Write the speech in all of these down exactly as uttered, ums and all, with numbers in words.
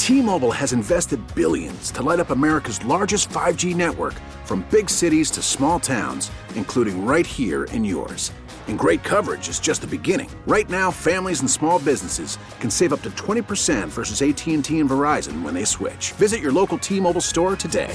T-Mobile has invested billions to light up America's largest five G network, from big cities to small towns, including right here in yours. And great coverage is just the beginning. Right now, families and small businesses can save up to twenty percent versus A T and T and Verizon when they switch. Visit your local T-Mobile store today.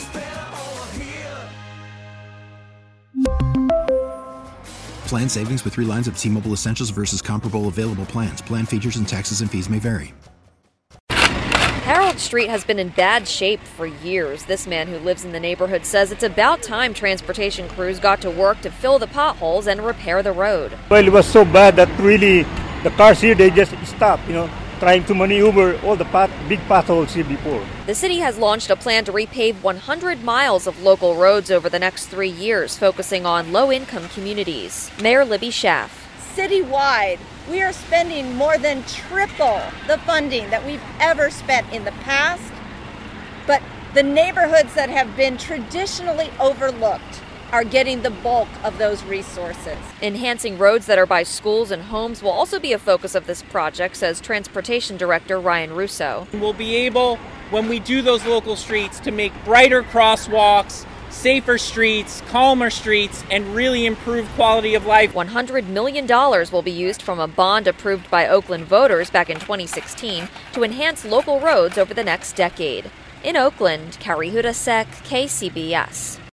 Plan savings with three lines of T-Mobile Essentials versus comparable available plans. Plan features and taxes and fees may vary. Harold Street has been in bad shape for years. This man who lives in the neighborhood says it's about time transportation crews got to work to fill the potholes and repair the road. Well, it was so bad that really the cars here, they just stopped, you know, trying to maneuver all the pot, big potholes here before. The city has launched a plan to repave one hundred miles of local roads over the next three years, focusing on low-income communities. Mayor Libby Schaaf. Citywide, we are spending more than triple the funding that we've ever spent in the past, but the neighborhoods that have been traditionally overlooked are getting the bulk of those resources. Enhancing roads that are by schools and homes will also be a focus of this project, says Transportation Director Ryan Russo. We'll be able, when we do those local streets, to make brighter crosswalks, safer streets, calmer streets, and really improve quality of life. one hundred million dollars will be used from a bond approved by Oakland voters back in twenty sixteen to enhance local roads over the next decade. In Oakland, Carrie Hudasek, K C B S.